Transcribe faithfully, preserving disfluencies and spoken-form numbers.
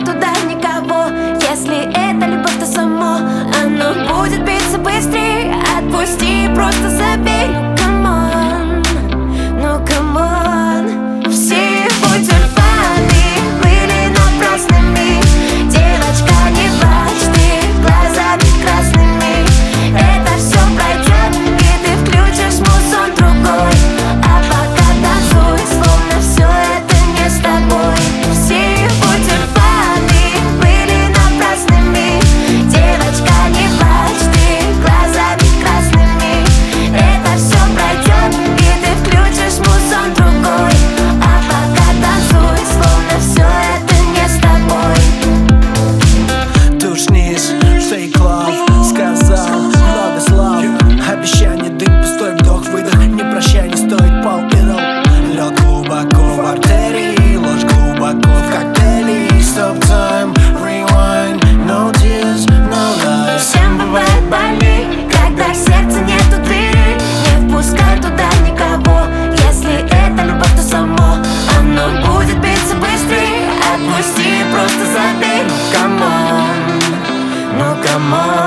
туда никого. Если это любовь, то само оно будет биться быстрее. Отпусти, просто забей. Ну камон, ну камон. Все его тюльпаны были напрасными. Девочка, не плачь, ты глазами красными. Это все пройдет, и ты включишь музон другой. А пока танцуй, словно все это не с тобой. Все его тюльпаны были напрасными. Девочка, не плачь, ты глазами красными. Это все пройдет, и ты включишь музон другой. А пока танцуй, словно все это не с тобой. Тушнись, fake love, сказал много слов. Обещание, дым, пустой вдох, выдох. Не прощай, не стоит, пал идол. Лед глубоко в артерии, ложь глубоко в коктейле. Stop time, rewind, no tears, no lies. Всем бывает больней, когда в сердце нету двери. Не впускай туда никого. Если это любовь, то само оно будет биться быстрее. Отпусти, просто забей. Ну камон, ну камон.